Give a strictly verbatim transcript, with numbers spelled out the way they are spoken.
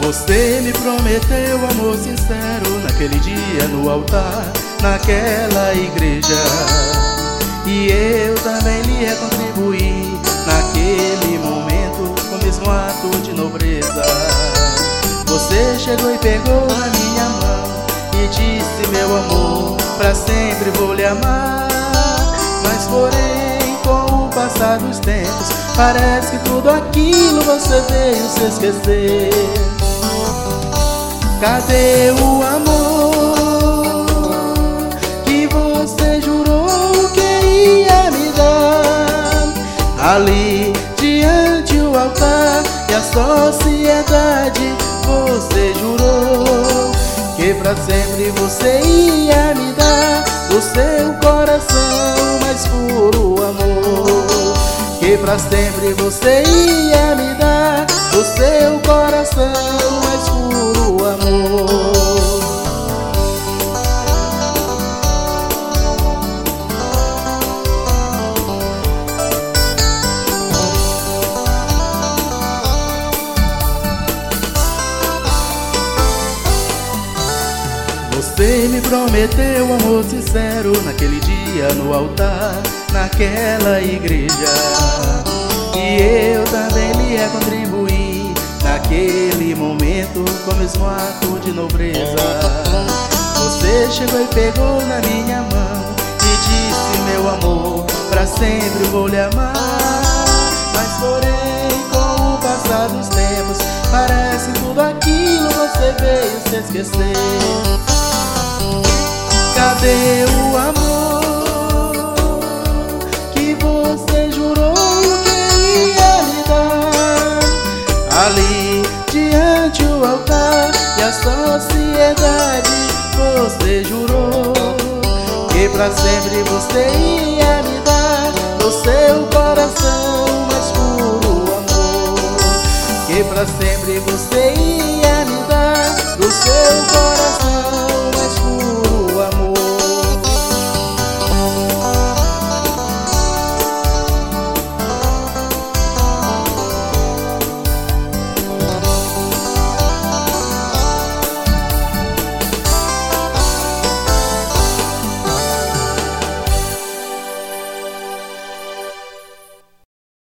Você me prometeu amor sincero naquele dia no altar, naquela igreja. E eu também lhe recontribuí naquele momento com o mesmo ato de nobreza. Você chegou e pegou na minha mão e disse: meu amor, pra sempre vou lhe amar. Mas porém, com o passar dos tempos, parece que tudo aquilo você veio se esquecer. Cadê o amor que você jurou que ia me dar? Ali diante o altar e a sociedade, você jurou que pra sempre você ia me dar do seu coração mais puro amor. Que pra sempre você ia me dar do seu coração mais puro amor. Você me prometeu amor sincero naquele dia no altar, naquela igreja. E eu também lhe recontribuí naquele momento com o mesmo ato de nobreza. Você chegou e pegou na minha mão e disse: meu amor, pra sempre vou lhe amar. Mas porém, com o passar dos tempos, parece que tudo aquilo você veio se esquecer. Cadê o amor que você jurou que ia me dar? Ali diante o altar e a sociedade, você jurou que pra sempre você ia me dar do seu coração mais puro amor. Que pra sempre você ia me dar do seu coração